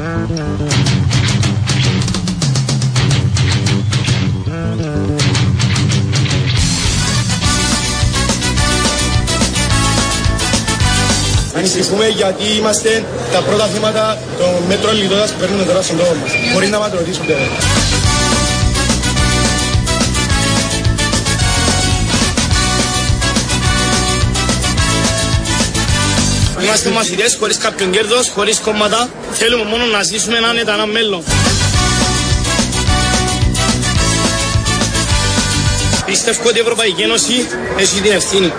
Ανησυχούμε γιατί είμαστε τα πρώτα θύματα των μέτρων λιτότητας που παίρνουμε τώρα στον τόπο μας, χωρίς να μας ρωτήσουν βέβαια. Είμαστε μαθητές χωρίς κάποιον κέρδος, χωρίς κόμματα. Θέλουμε μόνο να ζήσουμε άνετα ένα μέλλον. Πιστεύω ότι η Ευρωπαϊκή Ένωση έχει την ευθύνη.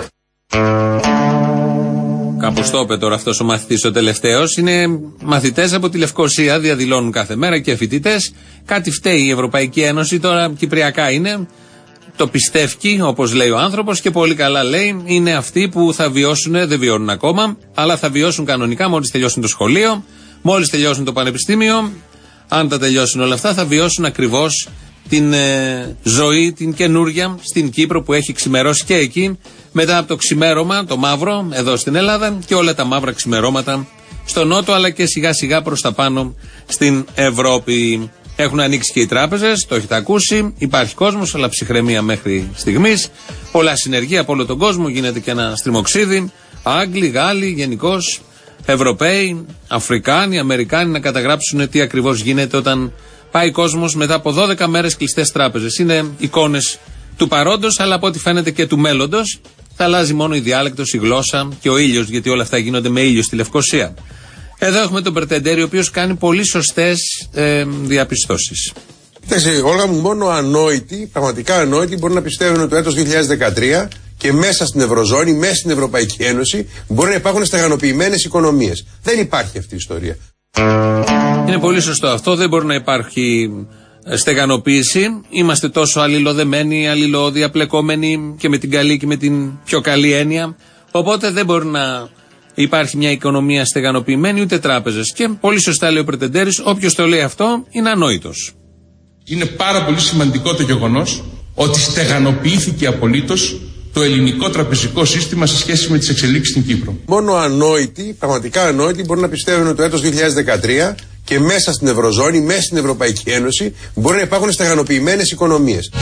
Κάπως το είπε τώρα αυτός ο μαθητής ο τελευταίος. Είναι μαθητές από τη Λευκοσία, διαδηλώνουν κάθε μέρα και φοιτητές. Κάτι φταίει η Ευρωπαϊκή Ένωση, τώρα κυπριακά είναι. Το πιστεύει, όπως λέει ο άνθρωπος, και πολύ καλά λέει. Είναι αυτοί που θα βιώσουν, δεν βιώνουν ακόμα, αλλά θα βιώσουν κανονικά μόλις τελειώσουν το σχολείο, μόλις τελειώσουν το πανεπιστήμιο. Αν τα τελειώσουν όλα αυτά, θα βιώσουν ακριβώς την ζωή, την καινούρια στην Κύπρο που έχει ξημερώσει και εκεί. Μετά από το ξημέρωμα, το μαύρο, εδώ στην Ελλάδα και όλα τα μαύρα ξημερώματα στο Νότο, αλλά και σιγά σιγά προς τα πάνω στην Ευρώπη. Έχουν ανοίξει και οι τράπεζες, το έχετε ακούσει. Υπάρχει κόσμος, αλλά ψυχραιμία μέχρι στιγμής. Πολλά συνεργεία από όλο τον κόσμο, γίνεται και ένα στριμοξίδι. Άγγλοι, Γάλλοι, γενικώς, Ευρωπαίοι, Αφρικάνοι, Αμερικάνοι να καταγράψουν τι ακριβώς γίνεται όταν πάει κόσμος μετά από 12 μέρες κλειστές τράπεζες. Είναι εικόνες του παρόντος, αλλά από ό,τι φαίνεται και του μέλλοντος. Θα αλλάζει μόνο η διάλεκτος, η γλώσσα και ο ήλιος, γιατί όλα αυτά γίνονται με ήλιο στη Λευκοσία. Εδώ έχουμε τον Περτεντέρη, ο οποίος κάνει πολύ σωστές διαπιστώσεις. Όλα μου μόνο ανόητοι, πραγματικά ανόητοι, μπορούν να πιστεύουν ότι το έτος 2013 και μέσα στην Ευρωζώνη, μέσα στην Ευρωπαϊκή Ένωση, μπορεί να υπάρχουν στεγανοποιημένες οικονομίες. Δεν υπάρχει αυτή η ιστορία. Είναι πολύ σωστό αυτό. Δεν μπορεί να υπάρχει στεγανοποίηση. Είμαστε τόσο αλληλοδεμένοι, αλληλοδιαπλεκόμενοι και με την καλή και με την πιο καλή έννοια. Οπότε δεν μπορεί να υπάρχει μια οικονομία στεγανοποιημένη, ούτε τράπεζες. Και πολύ σωστά λέει ο Περτεντέρης, όποιος το λέει αυτό είναι ανόητος. Είναι πάρα πολύ σημαντικό το γεγονός ότι στεγανοποιήθηκε απολύτως το ελληνικό τραπεζικό σύστημα σε σχέση με τις εξελίξεις στην Κύπρο. Μόνο ανόητοι, πραγματικά ανόητοι, μπορούν να πιστεύουν ότι το έτος 2013 και μέσα στην Ευρωζώνη, μέσα στην Ευρωπαϊκή Ένωση, μπορεί να υπάρχουν στεγανοποιημένες οικονομίες.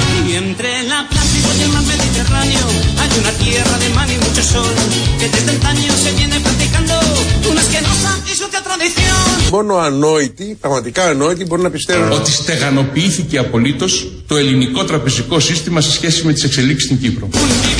Μόνο ανόητοι, πραγματικά ανόητοι, μπορούν να πιστεύουν ότι στεγανοποιήθηκε απολύτως το ελληνικό τραπεζικό σύστημα σε σχέση με τις εξελίξεις στην Κύπρο.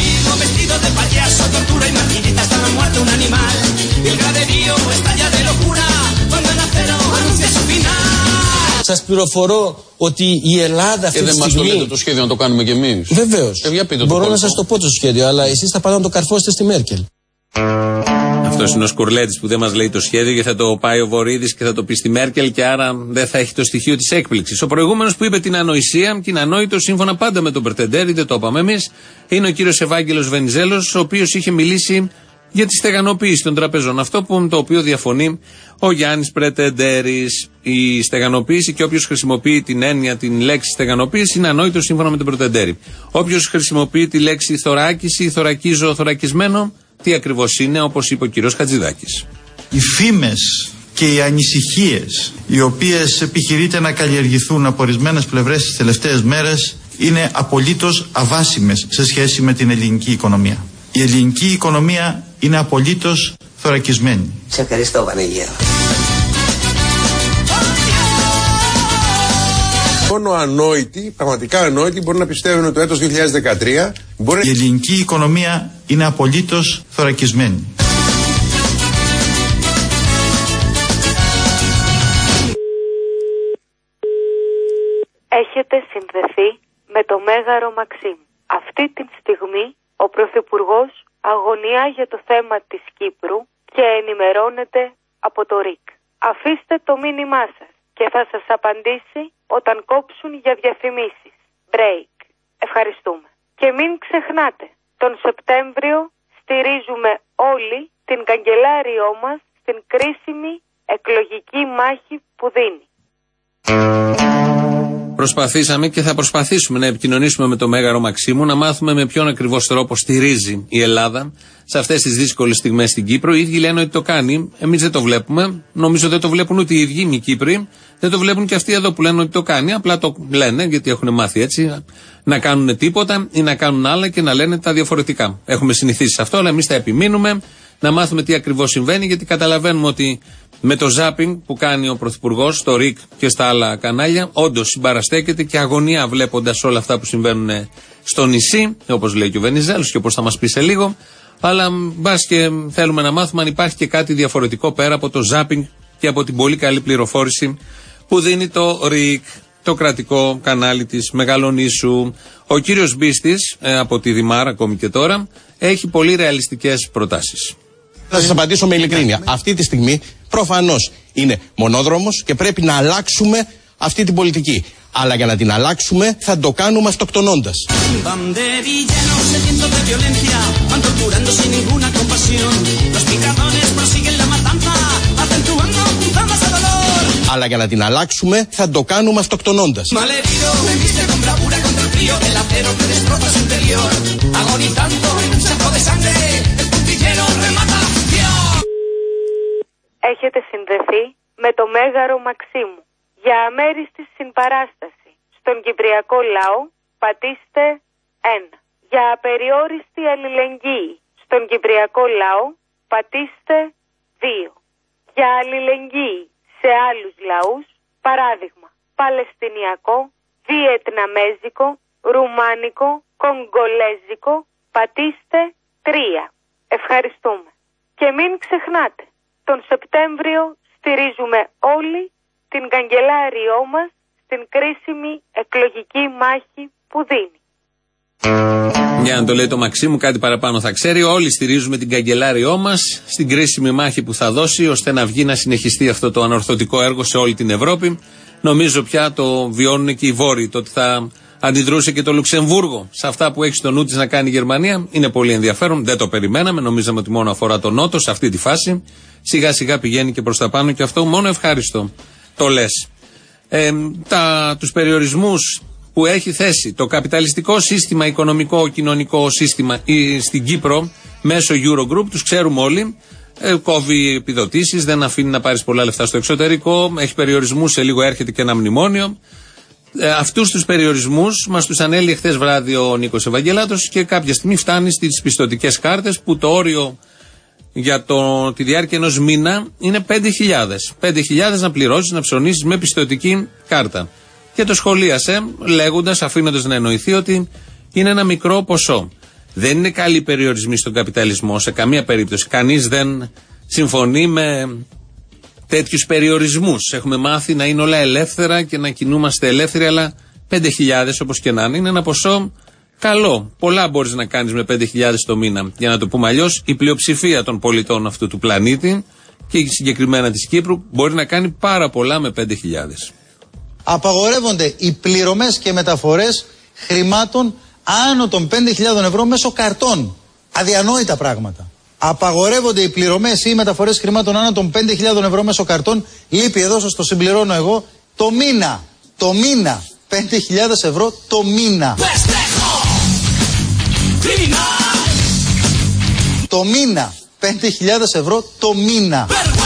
Σας πληροφορώ ότι η Ελλάδα αυτή τη στιγμή... Και δεν μας το λέτε το σχέδιο να το κάνουμε κι εμείς. Βεβαίως. Μπορώ να σας το πω το σχέδιο, αλλά εσείς θα πάτε να το καρφώσετε στη Μέρκελ. Αυτός είναι ο Σκουρλέτης που δεν μας λέει το σχέδιο και θα το πάει ο Βορίδης και θα το πει στη Μέρκελ και άρα δεν θα έχει το στοιχείο της έκπληξης. Ο προηγούμενος που είπε την ανοησία και είναι ανόητο σύμφωνα πάντα με τον Περτεντέρη, δεν το είπαμε εμείς, είναι ο κύριος Ευάγγελος Βενιζέλος, ο οποίος είχε μιλήσει για τη στεγανοποίηση των τραπεζών. Αυτό το οποίο διαφωνεί ο Γιάννης Περτεντέρης. Η στεγανοποίηση και όποιος χρησιμοποιεί την έννοια, την λέξη στεγανοποίηση είναι ανόητο σύμφωνα με τον Περτεντέρη. Όποιος χρησιμοποιεί τη λέξη θωράκιση, θωρακίζω, θωρακισμένο, τι ακριβώς είναι, όπως είπε ο κύριος Χατζηδάκης. Οι φήμες και οι ανησυχίες οι οποίες επιχειρείται να καλλιεργηθούν από ορισμένες πλευρές τις τελευταίες μέρες είναι απολύτως αβάσιμες σε σχέση με την ελληνική οικονομία. Η ελληνική οικονομία είναι απολύτως θωρακισμένη. Σε ευχαριστώ, Παναγία. Μόνο ανόητοι, πραγματικά ανόητοι, μπορούν να πιστεύουν ότι το έτος 2013 μπορεί... Η ελληνική οικονομία είναι απολύτως θωρακισμένη. Έχετε συνδεθεί με το Μέγαρο Μαξίμ. Αυτή τη στιγμή ο Πρωθυπουργός αγωνιά για το θέμα της Κύπρου και ενημερώνεται από το ΡΙΚ. Αφήστε το μήνυμά σας και θα σας απαντήσει όταν κόψουν για διαφημίσεις. Break. Ευχαριστούμε. Και μην ξεχνάτε, τον Σεπτέμβριο στηρίζουμε όλοι την καγκελάριό μας στην κρίσιμη εκλογική μάχη που δίνει. Προσπαθήσαμε και θα προσπαθήσουμε να επικοινωνήσουμε με το Μέγαρο Μαξίμου, να μάθουμε με ποιον ακριβώς τρόπο στηρίζει η Ελλάδα σε αυτές τις δύσκολες στιγμές στην Κύπρο. Οι ίδιοι λένε ότι το κάνει. Εμείς δεν το βλέπουμε. Νομίζω δεν το βλέπουν ούτε οι ίδιοι οι Κύπροι. Δεν το βλέπουν και αυτοί εδώ που λένε ότι το κάνει. Απλά το λένε γιατί έχουν μάθει έτσι να κάνουν τίποτα ή να κάνουν άλλα και να λένε τα διαφορετικά. Έχουμε συνηθίσει σε αυτό, αλλά εμείς θα επιμείνουμε να μάθουμε τι ακριβώς συμβαίνει, γιατί καταλαβαίνουμε ότι με το ζάπινγκ που κάνει ο Πρωθυπουργός στο ΡΙΚ και στα άλλα κανάλια, όντως συμπαραστέκεται και αγωνία βλέποντας όλα αυτά που συμβαίνουν στο νησί, όπως λέει και ο Βενιζέλος και όπως θα μας πει σε λίγο. Αλλά μπας και θέλουμε να μάθουμε αν υπάρχει και κάτι διαφορετικό πέρα από το ζάπινγκ και από την πολύ καλή πληροφόρηση που δίνει το ΡΙΚ, το κρατικό κανάλι της Μεγαλονήσου. Ο κύριος Μπίστης, από τη Δημάρα ακόμη και τώρα, έχει πολύ ρεαλιστικές προτάσεις. Θα σας απαντήσω με ειλικρίνεια. Αυτή τη στιγμή προφανώς είναι μονόδρομος και πρέπει να αλλάξουμε αυτή την πολιτική. Αλλά για να την αλλάξουμε θα το κάνουμε αυτοκτονώντας. Αλλά για να την αλλάξουμε θα το κάνουμε αυτοκτονώντας. Έχετε συνδεθεί με το Μέγαρο Μαξίμου. Για αμέριστη συμπαράσταση στον Κυπριακό λαό πατήστε 1. Για απεριόριστη αλληλεγγύη στον Κυπριακό λαό πατήστε 2. Για αλληλεγγύη σε άλλους λαούς, παράδειγμα Παλαιστινιακό, Βιετναμέζικο, Ρουμάνικο, Κογκολέζικο, πατήστε 3. Ευχαριστούμε. Και μην ξεχνάτε, τον Σεπτέμβριο στηρίζουμε όλοι την καγκελάριό μας στην κρίσιμη εκλογική μάχη που δίνει. Για να το λέει το Μαξίμου, κάτι παραπάνω θα ξέρει. Όλοι στηρίζουμε την καγκελάριό μας στην κρίσιμη μάχη που θα δώσει, ώστε να βγει να συνεχιστεί αυτό το ανορθωτικό έργο σε όλη την Ευρώπη. Νομίζω πια το βιώνουν και οι Βόρειοι. Το ότι θα αντιδρούσε και το Λουξεμβούργο σε αυτά που έχει στο νου της να κάνει η Γερμανία είναι πολύ ενδιαφέρον. Δεν το περιμέναμε. Νομίζαμε ότι μόνο αφορά τον Νότο σε αυτή τη φάση. Σιγά σιγά πηγαίνει και προς τα πάνω και αυτό μόνο ευχάριστο. Το λες. Τους περιορισμούς που έχει θέσει το καπιταλιστικό σύστημα, οικονομικό, κοινωνικό σύστημα στην Κύπρο μέσω Eurogroup, τους ξέρουμε όλοι. Κόβει επιδοτήσεις, δεν αφήνει να πάρεις πολλά λεφτά στο εξωτερικό, έχει περιορισμούς, σε λίγο έρχεται και ένα μνημόνιο. Αυτούς τους περιορισμούς μας τους ανέλυε χθες βράδυ ο Νίκος Ευαγγελάτος και κάποια στιγμή φτάνει στις πιστωτικές κάρτες που το όριο για τη διάρκεια ενός μήνα είναι 5.000. 5.000 να πληρώσεις, να ψωνίσεις με πιστωτική κάρτα. Και το σχολίασε λέγοντας, αφήνοντας να εννοηθεί ότι είναι ένα μικρό ποσό. Δεν είναι καλοί περιορισμοί στον καπιταλισμό σε καμία περίπτωση. Κανείς δεν συμφωνεί με τέτοιους περιορισμούς. Έχουμε μάθει να είναι όλα ελεύθερα και να κινούμαστε ελεύθεροι, αλλά 5.000 όπως και να είναι ένα ποσό καλό. Πολλά μπορείς να κάνεις με 5.000 το μήνα. Για να το πούμε αλλιώς, η πλειοψηφία των πολιτών αυτού του πλανήτη και συγκεκριμένα της Κύπρου μπορεί να κάνει πάρα πολλά με 5.000. Απαγορεύονται οι πληρωμές και μεταφορές χρημάτων άνω των 5.000 ευρώ μέσω καρτών. Αδιανόητα πράγματα. Απαγορεύονται οι πληρωμές ή οι μεταφορές χρημάτων άνω των 5.000 ευρώ μέσω καρτών. Λείπει εδώ, σας το συμπληρώνω εγώ, το μήνα. Το μήνα. 5.000 ευρώ το μήνα. Το μήνα. 5.000 ευρώ το μήνα.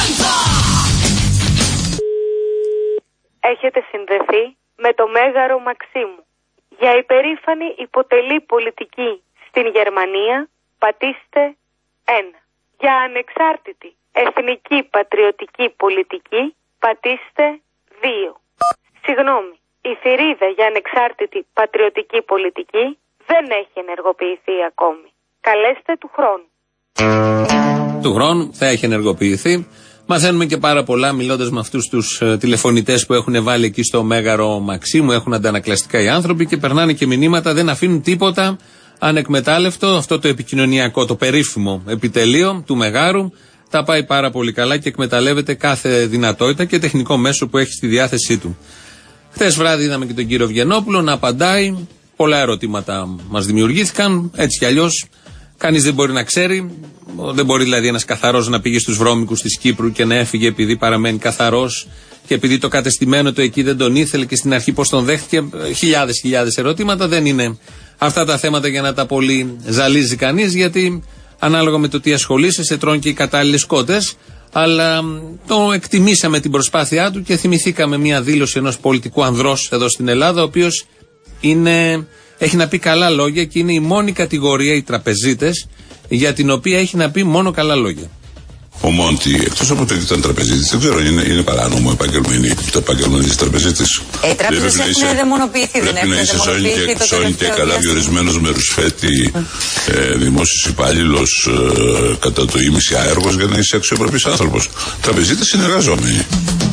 Έχετε συνδεθεί με το Μέγαρο Μαξίμου. Για υπερήφανη υποτελή πολιτική στην Γερμανία πατήστε 1. Για ανεξάρτητη εθνική πατριωτική πολιτική πατήστε 2. Συγγνώμη, η θηρίδα για ανεξάρτητη πατριωτική πολιτική δεν έχει ενεργοποιηθεί ακόμη. Καλέστε του χρόνου. Του χρόνου θα έχει ενεργοποιηθεί. Μαθαίνουμε και πάρα πολλά μιλώντας με αυτούς τους τηλεφωνητές που έχουν βάλει εκεί στο Μέγαρο Μαξίμου. Έχουν αντανακλαστικά οι άνθρωποι και περνάνε και μηνύματα, δεν αφήνουν τίποτα ανεκμετάλλευτο. Αυτό το επικοινωνιακό, το περίφημο επιτελείο του Μεγάρου τα πάει πάρα πολύ καλά και εκμεταλλεύεται κάθε δυνατότητα και τεχνικό μέσο που έχει στη διάθεσή του. Χθες βράδυ είδαμε και τον κύριο Βγενόπουλο να απαντάει. Πολλά ερωτήματα μας δημιουργήθηκαν, έτσι κι αλλιώς. Κανείς δεν μπορεί να ξέρει. Δεν μπορεί δηλαδή ένας καθαρός να πήγε στους βρώμικους της Κύπρου και να έφυγε επειδή παραμένει καθαρός και επειδή το κατεστημένο του εκεί δεν τον ήθελε και στην αρχή πώς τον δέχτηκε. Χιλιάδες ερωτήματα. Δεν είναι αυτά τα θέματα για να τα πολύ ζαλίζει κανείς, γιατί Ανάλογα με το τι ασχολείσαι, σε τρώνε και οι κατάλληλες κότες. Αλλά το εκτιμήσαμε την προσπάθειά του και θυμηθήκαμε μια δήλωση ενός πολιτικού ανδρός εδώ στην Ελλάδα, ο οποίος έχει να πει καλά λόγια και είναι η μόνη κατηγορία, οι τραπεζίτες, για την οποία έχει να πει μόνο καλά λόγια. Ο Μόντι, εκτός από το ότι ήταν τραπεζίτης, δεν ξέρω, είναι παράνομο το επάγγελμα της τραπεζίτης. Οι τράπεζες έχουν δαιμονοποιηθεί, δεν έχουν δαιμονοποιηθεί το σώνει και καλά διορισμένος με ρουσφέτη δημόσιος υπάλληλος κατά το ήμιση άεργος για να είσαι αξιοπρεπής άνθρωπος. Τραπεζίτες είναι εργαζόμενοι.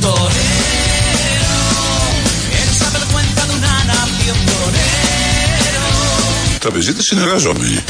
Τραπεζίτες είναι εργαζόμενοι.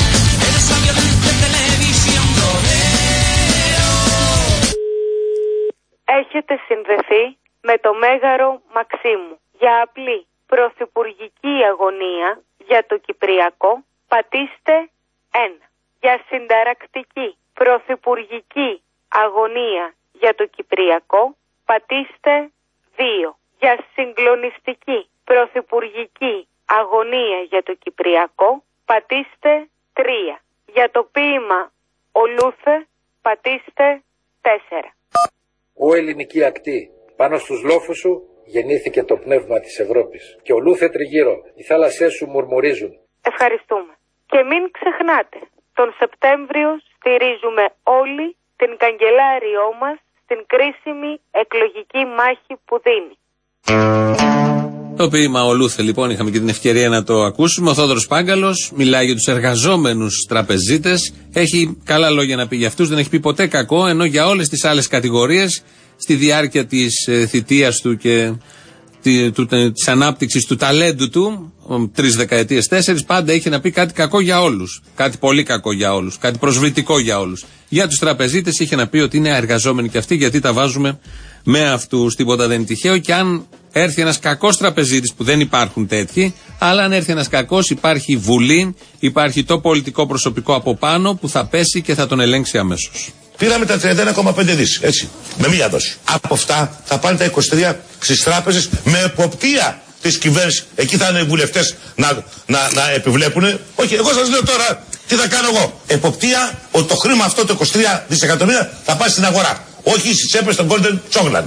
Έχετε συνδεθεί με το Μέγαρο Μαξίμου. Για απλή πρωθυπουργική αγωνία για το Κυπριακό πατήστε 1. Για συνταρακτική πρωθυπουργική αγωνία για το Κυπριακό πατήστε 2. Για συγκλονιστική πρωθυπουργική αγωνία για το Κυπριακό πατήστε 3. Για το ποίημα Ολούθε πατήστε 4. Ω ελληνική ακτή, πάνω στους λόφους σου γεννήθηκε το πνεύμα της Ευρώπης. Και ολούθε τριγύρω, οι θάλασσές σου μουρμουρίζουν. Ευχαριστούμε. Και μην ξεχνάτε, τον Σεπτέμβριο στηρίζουμε όλοι την καγκελάριό μας στην κρίσιμη εκλογική μάχη που δίνει. Το ποίημα Ολούθε λοιπόν είχαμε και την ευκαιρία να το ακούσουμε. Ο Θόδωρος Πάγκαλος μιλάει για τους εργαζόμενους τραπεζίτες. Έχει καλά λόγια να πει για αυτούς, δεν έχει πει ποτέ κακό, ενώ για όλες τις άλλες κατηγορίες στη διάρκεια της θητείας του και της ανάπτυξης του ταλέντου του, 3 δεκαετίες, 4, πάντα είχε να πει κάτι κακό για όλους. Κάτι πολύ κακό για όλους. Κάτι προσβλητικό για όλους. Για τους τραπεζίτες είχε να πει ότι είναι εργαζόμενοι και αυτοί, γιατί τα βάζουμε με αυτούς. Τίποτα δεν είναι τυχαίο. Και αν έρθει ένας κακός τραπεζίτης, που δεν υπάρχουν τέτοιοι, αλλά αν έρθει ένας κακός, υπάρχει Βουλή, υπάρχει το πολιτικό προσωπικό από πάνω που θα πέσει και θα τον ελέγξει αμέσως. Πήραμε τα 31,5 δις, έτσι, με μία δόση. Από αυτά θα πάνε τα 23 στις τράπεζες με εποπτεία της κυβέρνησης. Εκεί θα είναι οι βουλευτές να επιβλέπουν. Όχι, εγώ σας λέω τώρα τι θα κάνω εγώ. Εποπτεία ότι το χρήμα αυτό, το 23 δισεκατομμύρια, θα πάει στην αγορά. Όχι στις τσέπες των Golden Chocolate.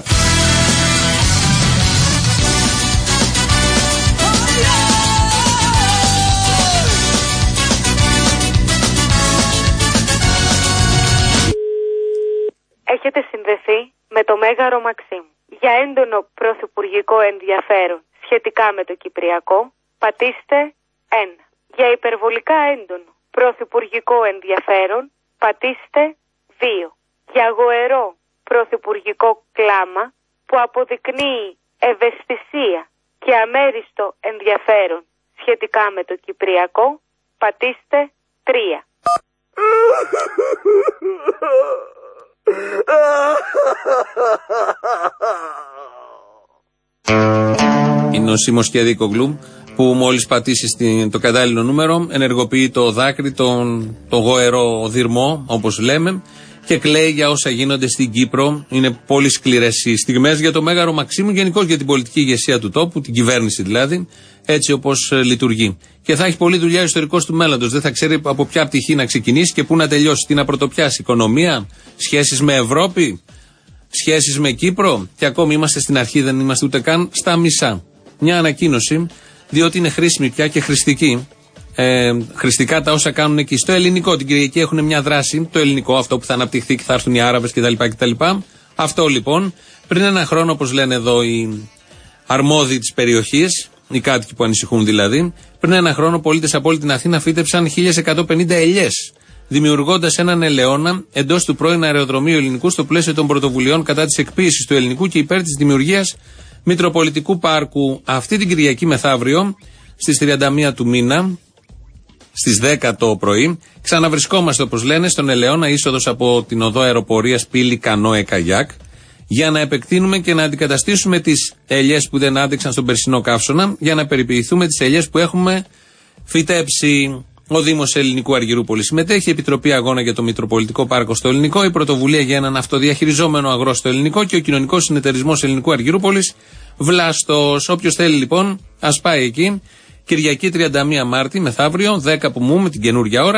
Έχετε συνδεθεί με το Μέγαρο Μαξίμου. Για έντονο πρωθυπουργικό ενδιαφέρον σχετικά με το Κυπριακό, πατήστε 1. Για υπερβολικά έντονο πρωθυπουργικό ενδιαφέρον, πατήστε 2. Για γοερό πρωθυπουργικό κλάμα που αποδεικνύει ευαισθησία και αμέριστο ενδιαφέρον σχετικά με το Κυπριακό, πατήστε 3. Είναι ο Σίμος Κεδίκογλου που μόλις πατήσει το κατάλληλο νούμερο ενεργοποιεί το δάκρυ, τον γοερό δειρμό όπως λέμε, και κλαίει για όσα γίνονται στην Κύπρο. Είναι πολύ σκληρές οι στιγμές για το Μέγαρο Μαξίμου, γενικώς για την πολιτική ηγεσία του τόπου, την κυβέρνηση δηλαδή, έτσι όπως λειτουργεί. Και θα έχει πολλή δουλειά ο ιστορικός του μέλλοντος. Δεν θα ξέρει από ποια πτυχή να ξεκινήσει και πού να τελειώσει. Τι να πρωτοπιάσει, οικονομία, σχέσεις με Ευρώπη, σχέσεις με Κύπρο. Και ακόμη είμαστε στην αρχή, δεν είμαστε ούτε καν στα μισά. Μια ανακοίνωση, διότι είναι χρήσιμη πια και χρηστική. Χρηστικά τα όσα κάνουν εκεί στο ελληνικό. Την Κυριακή έχουν μια δράση, το ελληνικό, αυτό που θα αναπτυχθεί και θα έρθουν οι Άραβες κτλ. Αυτό λοιπόν, πριν ένα χρόνο, όπως λένε εδώ οι αρμόδιοι της περιοχής, οι κάτοικοι που ανησυχούν δηλαδή, πριν ένα χρόνο πολίτες από όλη την Αθήνα φύτεψαν 1150 ελιές, δημιουργώντας έναν ελαιώνα εντός του πρώην αεροδρομίου ελληνικού στο πλαίσιο των πρωτοβουλειών κατά της εκποίησης του ελληνικού και υπέρ της δημιουργίας Μητροπολιτικού Πάρκου. Αυτή την Κυριακή μεθαύριο, στις 31 του μήνα, στις 10 το πρωί, ξαναβρισκόμαστε όπως λένε στον ελαιώνα, είσοδος από την οδό αεροπορίας Πύλη Κανόε Καγιάκ, για να επεκτείνουμε και να αντικαταστήσουμε τις ελιές που δεν άντεξαν στον περσινό καύσωνα, για να περιποιηθούμε τις ελιές που έχουμε φυτέψει. Ο Δήμος Ελληνικού Αργυρούπολης συμμετέχει, η Επιτροπή Αγώνα για το Μητροπολιτικό Πάρκο στο Ελληνικό, η Πρωτοβουλία για έναν αυτοδιαχειριζόμενο αγρό στο Ελληνικό και ο Κοινωνικός Συνεταιρισμός Ελληνικού Αργυρούπολης Βλάστος. Όποιος θέλει λοιπόν, ας πάει εκεί. Κυριακή 31 Μάρτη, μεθαύριο, 10 που μου, με την καινούργια ώρα,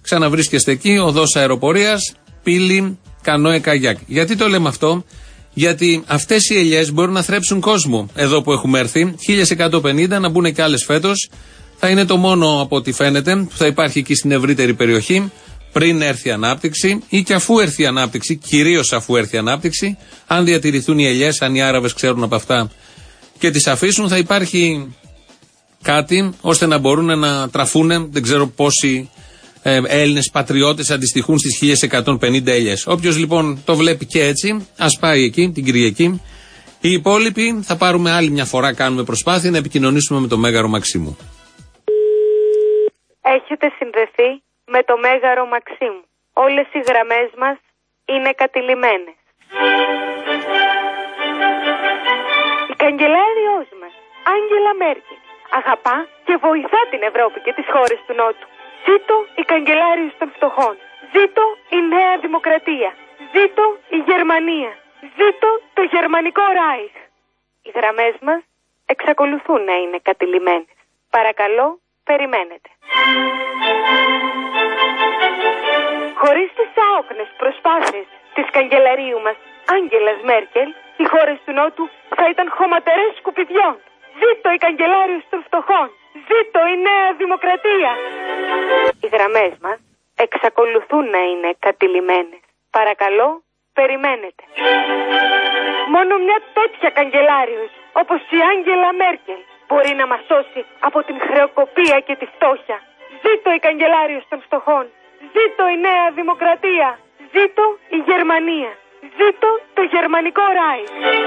Ξαναβρίσκεστε εκεί, οδός αεροπορίας, Πύλη, Κανόε, Καγιάκ. Γιατί το λέμε αυτό? Γιατί αυτές οι ελιές μπορούν να θρέψουν κόσμο. Εδώ που έχουμε έρθει, 1150, να μπουν και άλλες φέτος. Θα είναι το μόνο από ό,τι φαίνεται που θα υπάρχει εκεί στην ευρύτερη περιοχή, πριν έρθει η ανάπτυξη ή και αφού έρθει η ανάπτυξη, κυρίως αφού έρθει η ανάπτυξη. Αν διατηρηθούν οι ελιές, αν οι Άραβες ξέρουν από αυτά και τις αφήσουν, θα υπάρχει κάτι ώστε να μπορούν να τραφούν, δεν ξέρω πόσοι Έλληνες πατριώτες αντιστοιχούν στις 1150 ελιές. Όποιος λοιπόν το βλέπει και έτσι, ας πάει εκεί την Κυριακή. Οι υπόλοιποι θα πάρουμε άλλη μια φορά, κάνουμε προσπάθεια να επικοινωνήσουμε με το Μέγαρο Μαξίμου. Έχετε συνδεθεί με το Μέγαρο Μαξίμου. Όλες οι γραμμές μας είναι κατηλημμένες. Η καγκελάριος μας, Άγγελα Μέρκελ, αγαπά και βοηθά την Ευρώπη και τις χώρες του Νότου. Ζήτω η καγκελάριος των φτωχών. Ζήτω η Νέα Δημοκρατία. Ζήτω η Γερμανία. Ζήτω το Γερμανικό Ράιχ. Οι γραμμές μας εξακολουθούν να είναι κατηλημμένες. Παρακαλώ, περιμένετε. Χωρίς τις άοκνες προσπάθειες της καγκελαρίου μας Άγγελας Μέρκελ, οι χώρες του Νότου θα ήταν χωματερές σκουπιδιών. Ζήτω η καγκελάριος των φτωχών. Ζήτω η Νέα Δημοκρατία. Οι γραμμές μας εξακολουθούν να είναι κατηλημμένες. Παρακαλώ, περιμένετε. Μόνο μια τέτοια καγκελάριος όπως η Άγγελα Μέρκελ μπορεί να μας σώσει από την χρεοκοπία και τη φτώχεια. Ζήτω η καγκελάριος των φτωχών. Ζήτω η Νέα Δημοκρατία. Ζήτω η Γερμανία. Ζήτω το Γερμανικό Ράιχ.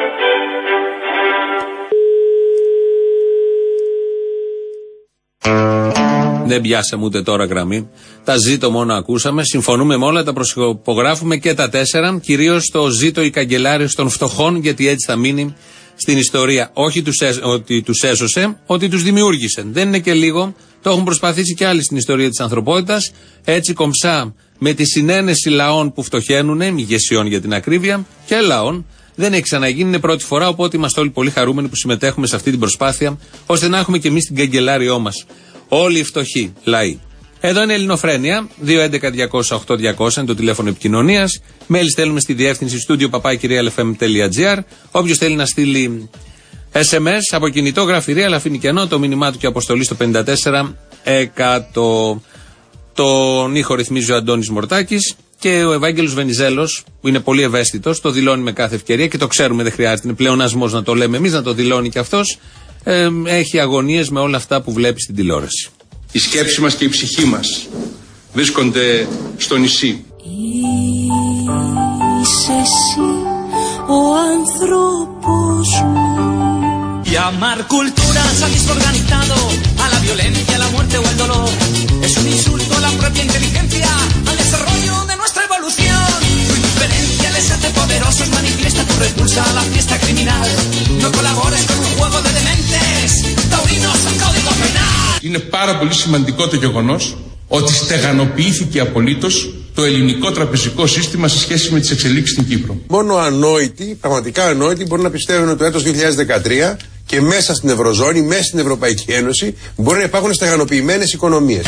Δεν πιάσαμε ούτε τώρα γραμμή. Τα ζήτω μόνο ακούσαμε. Συμφωνούμε με όλα, τα προσυπογράφουμε και τα 4. Κυρίως το ζήτω η καγκελάριος των φτωχών, γιατί έτσι θα μείνει στην ιστορία. Όχι ότι τους έσωσε, ότι τους δημιούργησε. Δεν είναι και λίγο. Το έχουν προσπαθήσει και άλλοι στην ιστορία της ανθρωπότητας. Έτσι κομψά, με τη συνένεση λαών που φτωχαίνουν, ηγεσιών για την ακρίβεια, και λαών. Δεν έχει ξαναγίνει, είναι πρώτη φορά. Οπότε είμαστε όλοι πολύ χαρούμενοι που συμμετέχουμε σε αυτή την προσπάθεια, ώστε να έχουμε και εμείς την καγκελάριό μας. Όλοι οι φτωχοί λαοί. Εδώ είναι η Ελληνοφρένεια. 211-200-8200 είναι το τηλέφωνο επικοινωνίας. Μέλη στέλνουμε στη διεύθυνση studio@realfm.gr. Όποιος θέλει να στείλει SMS από κινητό, γραφειρία, αλλά αφήνει κενό το μήνυμά του και αποστολή στο 54-100. Τον ήχο ρυθμίζει ο Αντώνης Μορτάκης και ο Ευάγγελος Βενιζέλος, που είναι πολύ ευαίσθητος, το δηλώνει με κάθε ευκαιρία και το ξέρουμε, δεν χρειάζεται. Είναι πλεονασμός να το λέμε εμείς, να το δηλώνει κι αυτός. Έχει αγωνίες με όλα αυτά που βλέπει στην τηλεόραση. Η σκέψη μας και η ψυχή μας βρίσκονται στο νησί. Είσαι εσύ ο άνθρωπος μου. Llamar cultura al sadismo organizado, a la violencia, a la muerte o al dolor, es un insulto a la propia inteligencia, al desarrollo de nuestra evolución. Tu indiferencia les hace poderosos, manifiesta tu repulsa a la fiesta criminal. No colabores con un juego de dementes, taurinos al código penal. Είναι πάρα πολύ σημαντικό το γεγονός ότι στεγανοποιήθηκε απολύτως το ελληνικό τραπεζικό σύστημα σε σχέση με τις εξελίξεις στην Κύπρο. Μόνο ανόητοι, πραγματικά ανόητοι, μπορούν να πιστεύουν ότι το έτος 2013 και μέσα στην Ευρωζώνη, μέσα στην Ευρωπαϊκή Ένωση, μπορεί να υπάρχουν στεγανοποιημένες οικονομίες.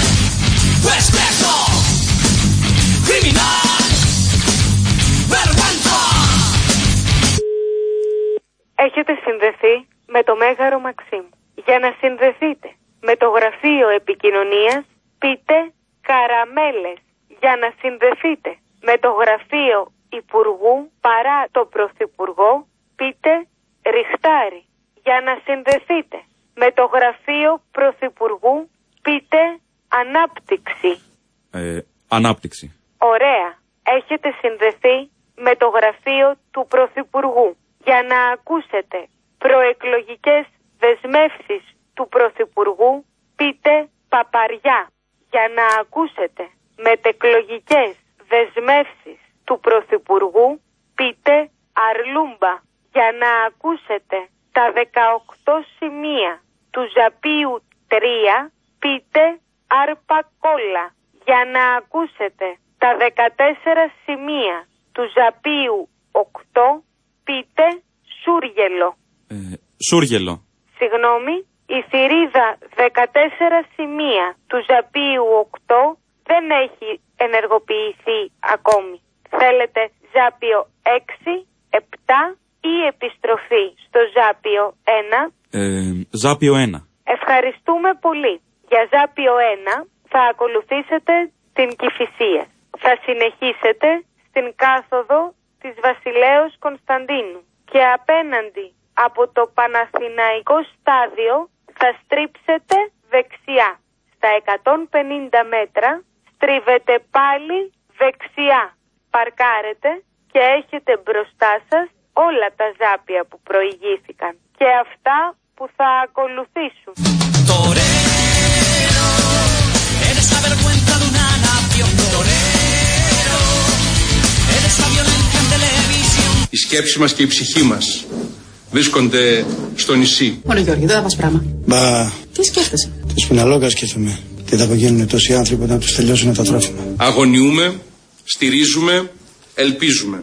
Έχετε συνδεθεί με το Μέγαρο Μαξίμου. Για να συνδεθείτε με το γραφείο επικοινωνίας, πείτε καραμέλες. Για να συνδεθείτε με το γραφείο Υπουργού παρά το Πρωθυπουργό, πείτε ριχτάρι. Για να συνδεθείτε με το γραφείο Πρωθυπουργού, πείτε ανάπτυξη. Ανάπτυξη. Ωραία. Έχετε συνδεθεί με το γραφείο του Πρωθυπουργού. Για να ακούσετε προεκλογικές δεσμεύσεις του Πρωθυπουργού, πείτε παπαριά. Για να ακούσετε μετεκλογικές δεσμεύσεις του Πρωθυπουργού, πείτε αρλούμπα. Για να ακούσετε τα 18 σημεία του Ζαπίου 3, πείτε άρπα κόλλα. Για να ακούσετε τα 14 σημεία του Ζαπίου 8, πείτε σούργελο. Σούργελο. Συγγνώμη, η θηρίδα 14 σημεία του Ζαπίου 8 δεν έχει ενεργοποιηθεί ακόμη. Θέλετε Ζάπιο 6, 7 ή επιστροφή στο Ζάπιο 1? Ζάπιο 1. Ευχαριστούμε πολύ. Για Ζάπιο 1 θα ακολουθήσετε την Κηφισία. Θα συνεχίσετε στην κάθοδο της Βασιλέως Κωνσταντίνου και απέναντι από το Παναθηναϊκό στάδιο θα στρίψετε δεξιά. Στα 150 μέτρα στρίβετε πάλι δεξιά. Παρκάρετε και έχετε μπροστά σας όλα τα Ζάπια που προηγήθηκαν και αυτά που θα ακολουθήσουν. Η σκέψη μας και η ψυχή μας βρίσκονται στο νησί. Μόνο Γιώργη, δεν θα πας πράγμα. Μπα. Τι σκέφτεσαι? Τη Σπιναλόγκα σκέφτομαι. Τι θα απογίνουν τόσοι άνθρωποι όταν τους τελειώσουν τα τρόφιμα. Αγωνιούμε, στηρίζουμε, ελπίζουμε.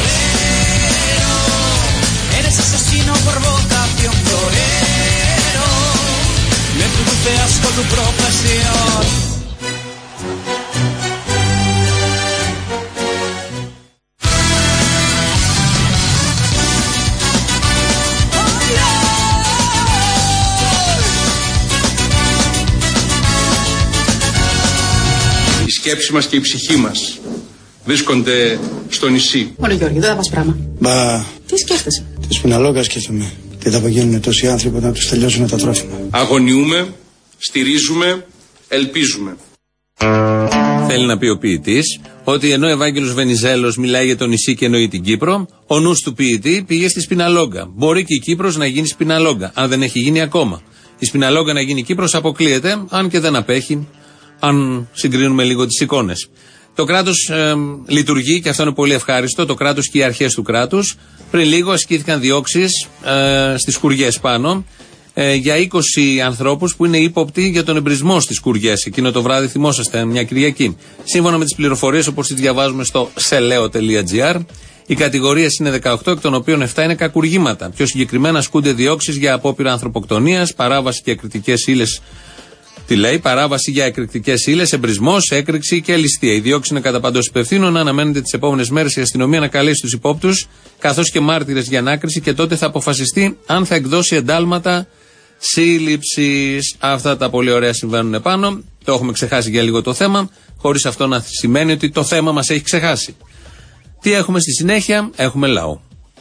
Η σκέψη μας και η ψυχή μας βρίσκονται στο νησί. Μόνο Γιώργη, δεν θα πας πράγμα. Μπα. Τι σκέφτεσαι? Τη Σπιναλόγκα σκέφτομαι. Τι θα απογίνουν τόσοι άνθρωποι όταν τους τελειώσουν τα τρόφιμα. Αγωνιούμε, στηρίζουμε, ελπίζουμε. Θέλει να πει ο ποιητής ότι ενώ ο Ευάγγελος Βενιζέλος μιλάει για το νησί και εννοεί την Κύπρο, ο νους του ποιητή πήγε στη Σπιναλόγκα. Μπορεί και η Κύπρος να γίνει Σπιναλόγκα, αν δεν έχει γίνει ακόμα. Η Σπιναλόγκα να γίνει Κύπρος αποκλείεται, αν και δεν απέχει, αν συγκρίνουμε λίγο τις εικόνες. Το κράτος λειτουργεί και αυτό είναι πολύ ευχάριστο, το κράτος και οι αρχές του κράτους. Πριν λίγο ασκήθηκαν διώξεις στις Σκουριές πάνω για 20 ανθρώπους που είναι ύποπτοι για τον εμπρισμό στις Σκουριές. Εκείνο το βράδυ, θυμόσαστε, μια Κυριακή. Σύμφωνα με τις πληροφορίες όπως τις διαβάζουμε στο seleo.gr, οι κατηγορίες είναι 18, εκ των οποίων 7 είναι κακουργήματα. Πιο συγκεκριμένα ασκούνται διώξεις για απόπειρα ανθρωποκτονίας, παράβαση και εκρηκτικές ύλες. Τι λέει, παράβαση για εκρηκτικές ύλες, εμπρισμός, έκρηξη και ληστεία. Οι διώξεις είναι κατά παντός υπευθύνων. Αναμένεται τις επόμενες μέρες η αστυνομία να καλέσει τους υπόπτους καθώς και μάρτυρες για ανάκριση και τότε θα αποφασιστεί αν θα εκδώσει εντάλματα σύλληψης. Αυτά τα πολύ ωραία συμβαίνουν επάνω. Το έχουμε ξεχάσει για λίγο το θέμα, χωρίς αυτό να σημαίνει ότι το θέμα μας έχει ξεχάσει. Τι έχουμε στη συνέχεια? Έχουμε λαό.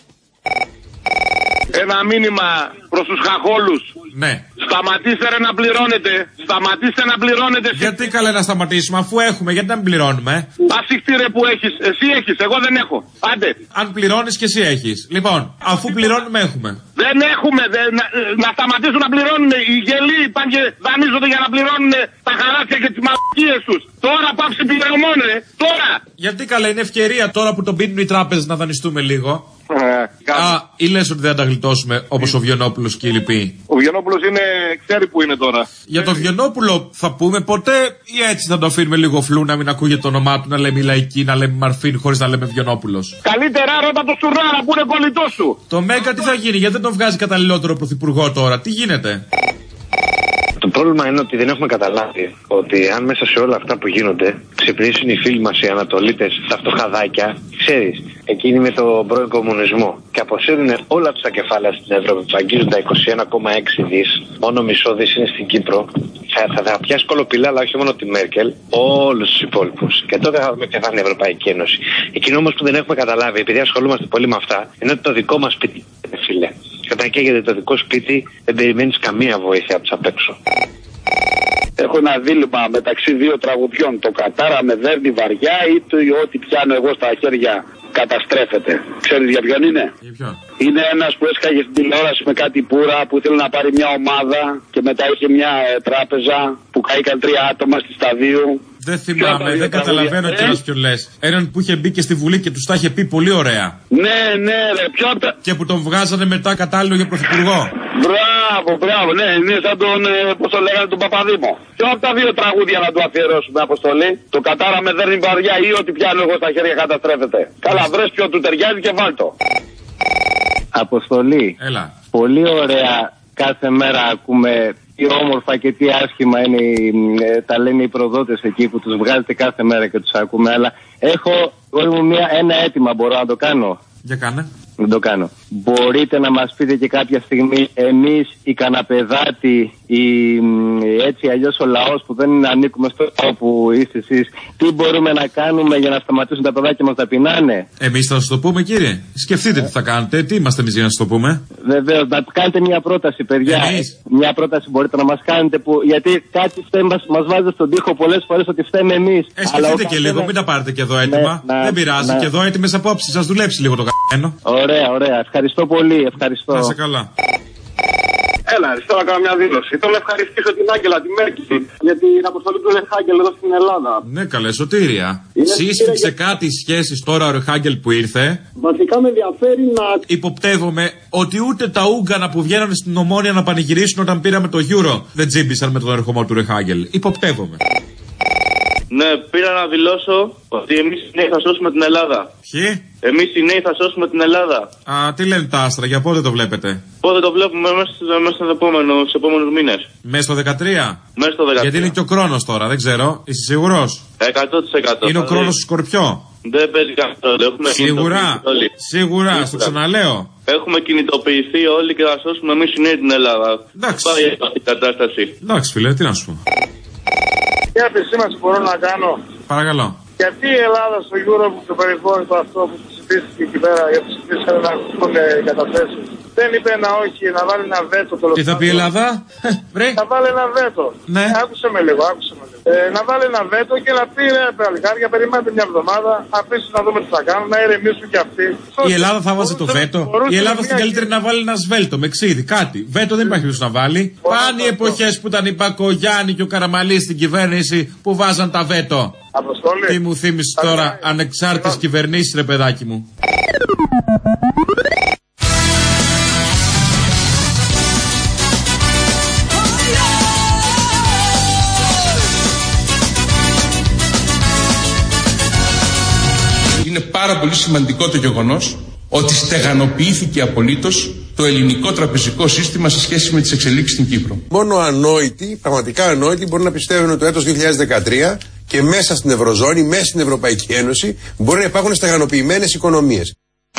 Ένα μήνυμα προς τους χαχόλους. Ναι. Σταματήστε ρε να πληρώνετε. Σταματήστε να πληρώνετε. Γιατί καλά να σταματήσουμε, αφού έχουμε, γιατί να μην πληρώνουμε? Ασύχτη ρε που έχεις. Εσύ έχεις, εγώ δεν έχω. Άντε. Αν πληρώνεις και εσύ έχεις. Λοιπόν, αφού πληρώνουμε έχουμε. Δεν έχουμε. Να σταματήσουν να πληρώνουν. Οι γελοί πάνε και δανείζονται για να πληρώνουν τα χαράτσια και τις μαλακίες τους. Τώρα πάψε πληρωμόνε. Τώρα. Γιατί καλά είναι ευκαιρία τώρα που τον πίνουν οι τράπεζες να δανειστούμε λίγο. Ή λες ότι δεν θα τα γλιτώσουμε όπως ο Βιονόπουλος και οι λοιποί? Ο Βιονόπουλος ξέρει που είναι τώρα. Για τον Βιονόπουλο θα πούμε ποτέ ή έτσι θα το αφήνουμε λίγο φλού, να μην ακούγεται το όνομά του, να λέμε Λαϊκή, να λέμε Μαρφίν χωρίς να λέμε Βιονόπουλος? Καλύτερα ρώτα το Στουρνάρα που είναι κολλητός σου. Το Μέγκα τι θα γίνει, γιατί δεν τον βγάζει καταλληλότερο πρωθυπουργό τώρα, τι γίνεται? Το πρόβλημα είναι ότι δεν έχουμε καταλάβει ότι αν μέσα σε όλα αυτά που γίνονται ξυπνήσουν οι φίλοι μας οι Ανατολίτες, τα φτωχαδάκια, ξέρεις, εκείνοι με τον πρώην κομμουνισμό, και αποσύρουν όλα τους τα κεφάλαια στην Ευρώπη που αγγίζουν τα 21,6 δις, μόνο μισό δις είναι στην Κύπρο, θα πιάσει κολοπηλά, αλλά όχι μόνο τη Μέρκελ, όλους τους υπόλοιπους. Και τότε θα δούμε ποια θα είναι η Ευρωπαϊκή Ένωση. Εκείνο όμως που δεν έχουμε καταλάβει, επειδή ασχολούμαστε πολύ με αυτά, είναι ότι το δικό μας σπίτι, φίλε. Και όταν καίγεται το δικό σπίτι, δεν περιμένεις καμία βοήθεια από τους απ' έξω. Έχω ένα δίλημμα μεταξύ δύο τραγουδιών. Το κατάρα με δέρνει βαριά ή το ό,τι πιάνω εγώ στα χέρια καταστρέφεται. Ξέρεις για ποιον είναι? Για ποιον? Είναι ένας που έσκαγε στην τηλεόραση με κάτι πουρα που ήθελε να πάρει μια ομάδα και μετά είχε μια τράπεζα που καήκαν 3 άτομα στη σταδίου. Δεν θυμάμαι, δεν καταλαβαίνω κιόλας ποιον λες. Έναν που είχε μπει και στη Βουλή και τους τα είχε πει πολύ ωραία. Ναι, ρε, ποιο? Και που τον βγάζανε μετά κατάλληλο για πρωθυπουργό. Μπράβο, ναι, είναι σαν τον, πώς το λέγανε, τον Παπαδήμο. Ποιο από τα δύο τραγούδια να του αφιερώσουμε, Αποστολή? Το κατάρα με δέρνει βαριά ή ότι πιάνω εγώ στα χέρια καταστρέφεται? Καλά, βρες ποιο του ταιριάζει και βάλτο. Αποστολή. Έλα. Πολύ ωραία. Κάθε μέρα ακούμε τι όμορφα και τι άσχημα είναι, τα λένε οι προδότες εκεί που τους βγάζετε κάθε μέρα και τους ακούμε. Αλλά έχω ένα αίτημα, μπορώ να το κάνω? Για κάνε. Δεν το κάνω. Μπορείτε να μας πείτε και κάποια στιγμή, εμείς οι καναπεδάτοι, έτσι αλλιώς ο λαός που δεν ανήκουμε στο λαό που είστε εσείς, τι μπορούμε να κάνουμε για να σταματήσουν τα παιδάκια μας να πεινάνε? Εμείς θα σας το πούμε, κύριε. Σκεφτείτε τι θα κάνετε. Τι είμαστε εμείς για να σας το πούμε? Βεβαίως, να κάνετε μια πρόταση, παιδιά. Μια πρόταση μπορείτε να μας κάνετε, γιατί κάτι μας βάζει στον τοίχο πολλές φορές ότι φταίμε εμείς. Σκεφτείτε και λίγο, μην τα πάρετε και εδώ έτοιμα. Δεν πειράζει, και εδώ έτοιμες απόψεις. Σας δουλέψει λίγο το κ***ενο. Ωραία, ωραία. Ευχαριστώ πολύ. Ευχαριστώ. Να σε καλά. Έλα, θέλω να κάνω μια δήλωση. Θέλω να ευχαριστήσω την Άγγελα, τη Μέρκη, για την αποστολή του Ρεχάγκελ εδώ στην Ελλάδα. Ναι, καλέ, σωτήρια. Σύσφιξε κάτι σχέσεις τώρα ο Ρεχάγκελ που ήρθε. Βασικά με ενδιαφέρει να. Υποπτεύομαι ότι ούτε τα Ούγκανα που βγαίνανε στην Ομόνια να πανηγυρίσουν όταν πήραμε το Euro δεν τζίμπησαν με τον ερχομό του Ρεχάγκελ. Υποπτεύομαι. Ναι, πήρα να δηλώσω ότι εμείς οι νέοι θα σώσουμε την Ελλάδα. Ποιοι? Εμείς οι νέοι θα σώσουμε την Ελλάδα. Α, τι λένε τα άστρα, για πότε το βλέπετε? Πότε το βλέπουμε? Μέσα στους επόμενους μήνες. Μέσα στο 13? Μέσα στο 13. Γιατί είναι και ο χρόνος τώρα, δεν ξέρω. Είσαι σίγουρος? 100%. Είναι ο χρόνος του Σκορπιό. Δεν παίζει καθόλου. Σίγουρα, στο ξαναλέω. Έχουμε κινητοποιηθεί όλοι και θα σώσουμε εμείς οι νέοι την Ελλάδα. Εντάξει. Πάει αυτή η κατάσταση. Εντάξει, φίλε, τι να σου πω. Ποια επισήμανση μπορώ να κάνω? Παρακαλώ. Γιατί η Ελλάδα στο Euro που το περιβόητο αυτό που ψηφίστηκε εκεί πέρα, γιατί ψηφίσανε να ακούν οι καταθέσεις, δεν είπε ένα όχι, να βάλει ένα βέτο? Τι θα πει η Ελλάδα? Να βάλει ένα βέτο. Ναι. Άκουσε με λίγο. Να βάλει ένα βέτο και να πει, ρε παλικάρια, περιμένετε μια εβδομάδα, αφήστε να δούμε τι θα κάνουν, να ηρεμήσουν κι αυτοί. Η Ελλάδα θα βάζει το βέτο. Η Ελλάδα στην καλύτερη να βάλει ένα σβέλτο με ξύδι, κάτι. Βέτο δεν υπάρχει να βάλει. Πάνε οι εποχές που ήταν η Μπακογιάννη και ο Καραμαλής στην κυβέρνηση που βάζαν τα βέτο. Αποστολή. Τι μου θύμισες τώρα, ανεξάρτητες κυβερνήσεις, ρε παιδάκι μου. Είναι πάρα πολύ σημαντικό το γεγονός ότι στεγανοποιήθηκε απολύτως το ελληνικό τραπεζικό σύστημα σε σχέση με τις εξελίξεις στην Κύπρο. Μόνο ανόητοι, πραγματικά ανόητοι, μπορούν να πιστεύουν ότι το έτος 2013 και μέσα στην Ευρωζώνη, μέσα στην Ευρωπαϊκή Ένωση, μπορεί να υπάρχουν στεγανοποιημένες οικονομίες.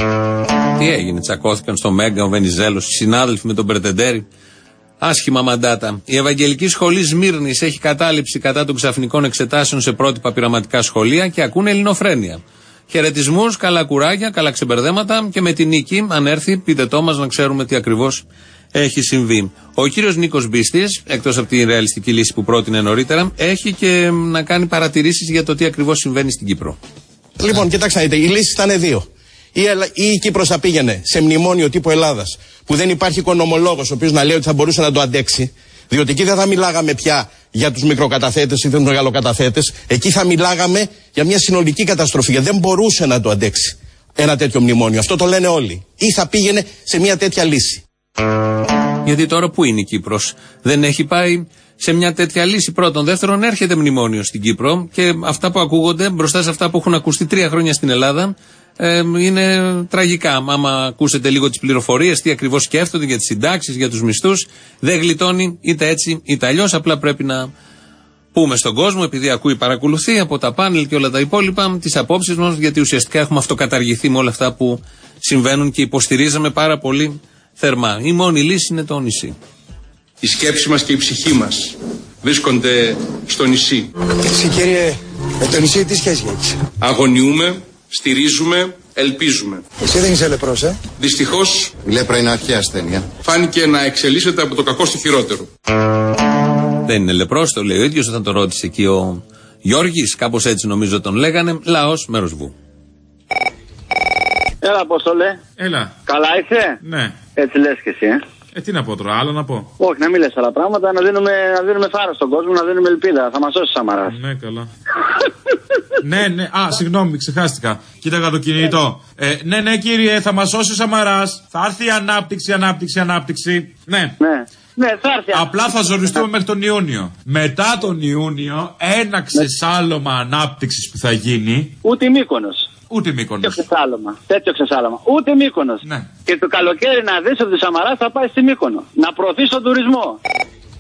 Τι έγινε, τσακώθηκαν στο Μέγκα ο Βενιζέλος, οι συνάδελφοι με τον Πρετεντέρη. Άσχημα μαντάτα. Η Ευαγγελική Σχολή Σμύρνης έχει κατάληψη κατά των ξαφνικών εξετάσεων σε πρότυπα πειραματικά σχολεία και ακούνε ελληνοφρένεια. Χαιρετισμούς, καλά κουράγια, καλά ξεμπερδέματα και με την νίκη, αν έρθει, πείτε το μας να ξέρουμε τι ακριβώς έχει συμβεί. Ο κύριος Νίκος Μπίστης, εκτός από τη ρεαλιστική λύση που πρότεινε νωρίτερα, έχει και να κάνει παρατηρήσεις για το τι ακριβώς συμβαίνει στην Κύπρο. Λοιπόν, κοιτάξτε, οι λύσεις ήταν δύο. Ή η Κύπρος θα πήγαινε σε μνημόνιο τύπου Ελλάδας, που δεν υπάρχει οικονομολόγος ο οποίος να λέει ότι θα μπορούσε να το αντέξει. Διότι εκεί δεν θα μιλάγαμε πια για τους μικροκαταθέτες ή τους μεγαλοκαταθέτες. Εκεί θα μιλάγαμε για μια συνολική καταστροφή. Γιατί δεν μπορούσε να το αντέξει ένα τέτοιο μνημόνιο. Αυτό το λένε όλοι. Ή θα πήγαινε σε μια τέτοια λύση. Γιατί τώρα που είναι η Κύπρος? Δεν έχει πάει σε μια τέτοια λύση. Πρώτον. Δεύτερον, έρχεται μνημόνιο στην Κύπρο και αυτά που ακούγονται μπροστά σε αυτά που έχουν ακουστεί 3 χρόνια στην Ελλάδα είναι τραγικά. Άμα ακούσετε λίγο τις πληροφορίες, τι ακριβώς σκέφτονται για τις συντάξεις, για τους μισθούς, δεν γλιτώνει είτε έτσι είτε αλλιώς. Απλά πρέπει να πούμε στον κόσμο, επειδή ακούει, παρακολουθεί από τα πάνελ και όλα τα υπόλοιπα, τις απόψεις μας, γιατί ουσιαστικά έχουμε αυτοκαταργηθεί με όλα αυτά που συμβαίνουν και υποστηρίζαμε πάρα πολύ θερμά. Η μόνη λύση είναι το νησί. Η σκέψη μας και η ψυχή μας βρίσκονται στο νησί. Εσύ κύριε, το νησί τι σχέση έχει? Αγωνιούμε, στηρίζουμε, ελπίζουμε. Εσύ δεν είσαι λεπρός, Δυστυχώς, η λέπρα είναι αρχαία ασθένεια. Φάνηκε να εξελίσσεται από το κακό στο χειρότερο. Δεν είναι λεπρός, το λέει ο ίδιος όταν το ρώτησε εκεί ο Γιώργης, κάπως έτσι νομίζω τον λέγανε. Λαός, μέρος βου. Έλα, Απόστολε. Έλα. Καλά είσαι? Ναι. Έτσι λες και εσύ, τι να πω τώρα, άλλο να πω? Όχι, να μην λες άλλα πράγματα, να δίνουμε θάρρος στον κόσμο, να δίνουμε ελπίδα. Θα μας σώσει ο Σαμαράς. Ναι, καλά. ναι. Α, συγγνώμη, ξεχάστηκα. Κοίταγα το κινητό. Ναι, κύριε, θα μας σώσει ο Σαμαράς. Θα έρθει η ανάπτυξη. Ναι, θα έρθει. Απλά θα ζοριστούμε μέχρι τον Ιούνιο. Μετά τον Ιούνιο, ένα ξεσάλωμα ανάπτυξης που θα γίνει. Ούτε Μύκονος. Τέτοιο ξεσάλωμα. Ούτε Μύκονος. Ναι. Και το καλοκαίρι να δεις ότι ο Σαμαράς θα πάει στη Μύκονο. Να προωθεί τον τουρισμό.